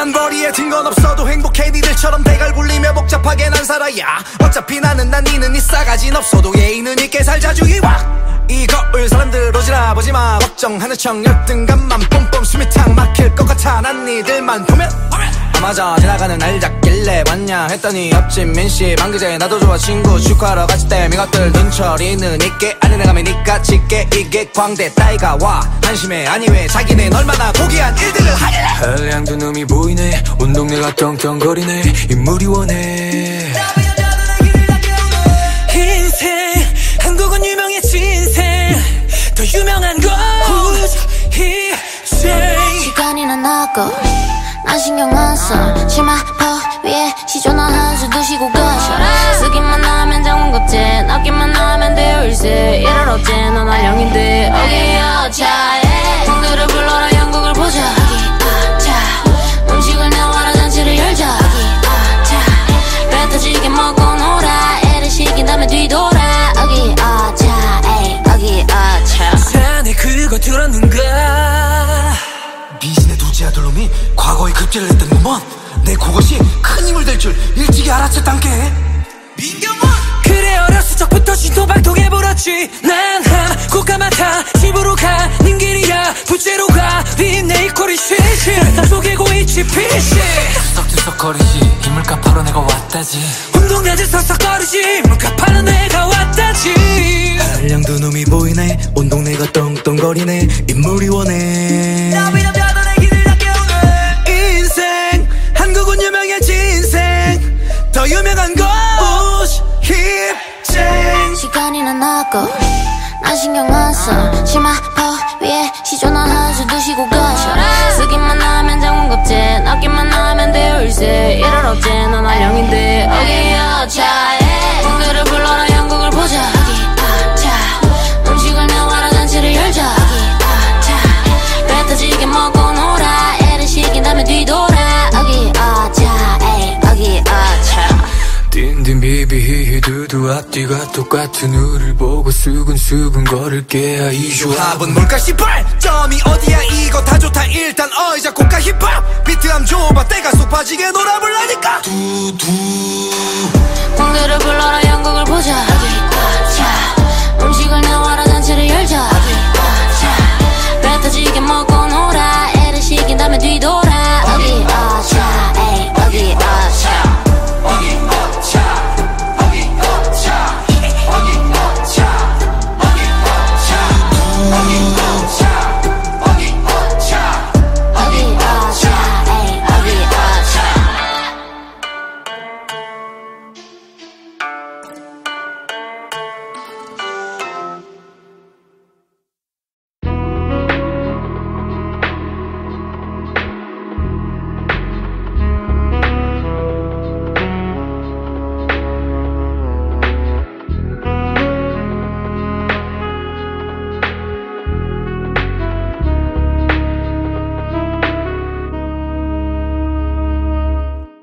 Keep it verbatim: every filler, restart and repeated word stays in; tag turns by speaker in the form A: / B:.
A: 난 머리에 든 건 없어도 행복해. 니들처럼 대갈 굴리며 복잡하게 난 살아야 어차피 나는 난 니는 이 싸가진 없어도 예의는 있게 살자 주의와 이 거울 사람들 오지라 보지마 걱정하는 척 열등감만 뿜뿜 숨이 탁 막힐 것 같아. 난 니들만 보면 아 맞아 지나가는 날 잡길래 왔냐 했더니 옆집 민씨 방그제 나도 좋아 친구 축하하러 같이 땜 이것들 눈처리는 있게 아는 애가 매니까 짙게 이게 광대 따위가 와 한심해 아니 왜 자기는 얼마나 고귀한 일들을 하길래.
B: 한량도 놈이 보이네 온 동네가 떵떵거리네 인물이 원해
C: 인생 한국은 유명해진 인생 더 유명한 건 희생
D: 시간이나 나고 난 신경 안 써 치마 퍼 위에 시조나 한 수 드시고 가셔 쓰기만 하면 장문 겁제 낚기만 하면 대울세 일할 어째 넌 한량인데 어기여차에 형들을 불러라 영국을 보자 어기여차 음식을 나와라 잔치를 열자 어기여차 배 터지게 먹고 놀아 애를 시킨 다음에 뒤돌아 어기여차 에이 어기여차
C: 자네 그거 들었는가
A: 미신의 두지 아들놈이 과거에 급제를 했던 놈은 내 그것이 큰 힘을 될 줄 일찍이 알았었단게. 민경원
C: 그래 어렸을 적부터 신토박통해 불었지 난 한 국가마다 집으로 가 님 길이야 부채로 가 린네 이코리 시시 속이고 있지 피시
B: 들썩들썩거리지 이물값하러 내가 왔다지
C: 운동야지 서석거리지 물값하러 내가 왔다지
A: 한량도 놈이 보이네 온 동네가 떵떵거리네 인물이 원해 인생 한국은 유명해진 인생 더 유명한 건 힙쟁
D: 시간이나 나고 난 신경 안 써 치마 퍼 위에 시조나 한 수 드시고 가셔 쓰기만 하면 장문 겁제 낚기만 하면 대울세 일할 어째 넌 한량인데 어기여차에 형들을 불러라 영국을 보자 어기여차 음식을 나와라 잔치를 열자 어기여차 배 터지게 먹고 놀아 애를 시킨 다음에 뒤돌아 어기여차 에이 어기여차
B: 딘딘 비비히히 두두 앞뒤가 똑같은 우를 보고 수근수근 걸을게 이조
A: 합은 뭘까 씨발 점이 어디야 이거 다 좋다 일단 어이자 고가 힙합 비트함 줘봐 때가 쏙 빠지게 놀아볼라니까 두두